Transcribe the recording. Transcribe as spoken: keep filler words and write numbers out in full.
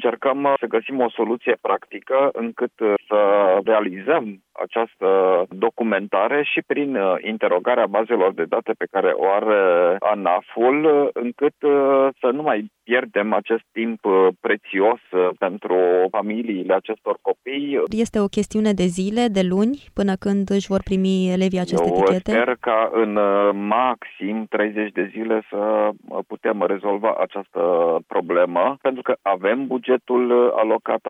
încercăm să găsim o soluție practică încât să realizăm această documentare și prin interogarea bazelor de date pe care o are ANAF-ul, încât să nu mai pierdem acest timp prețios pentru familiile acestor copii. Este o chestiune de zile, de luni, până când își vor primi elevii aceste Eu etichete? sper ca în maxim treizeci de zile să putem rezolva această problemă, pentru că avem bugetul alocat,